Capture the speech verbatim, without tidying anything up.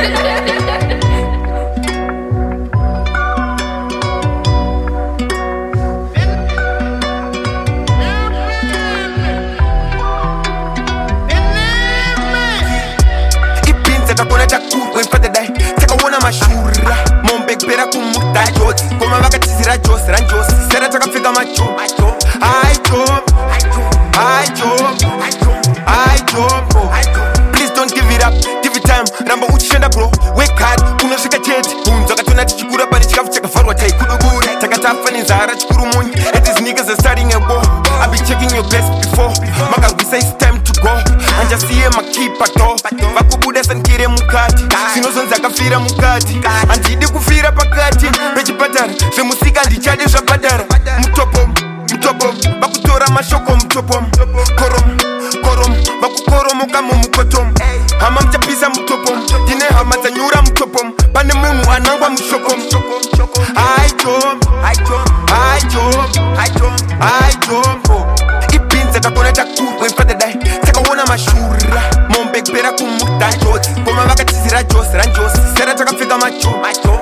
Takona takuru enfate dai takaona mashura mombe kupera kumuta joti koma vakatizira josi ranjosi sera takapfeka macho ai jom ai jom ai jom please don't give it up give it time ramba uchishenda bro work hard unosvika chete unza katona tichikura pane chikafu chakafarwa taikudukura takatafa nenzara chikuru munyi and these niggas are starting a war I've been checking your best before makarwisa it's time to go anjasiye makipa to vakubuda sankire mukati sinozonzi akafira mukati handidi kufira pakati pechipatara zvemusika ndichade zvabhadhara mutopo mutopo vakutora mashoko mutopo korom korom vakukoromoka mumukotom hama muchapisa mutopo ndine hama dzanyura mutopo pane munhu anangwa mushoko aitom aitom aitom ibhinza takona takuru enfadadai takaona mashura mombe kupera kumuta joti koma vakatizira josi ranjosi sera takapfeka macho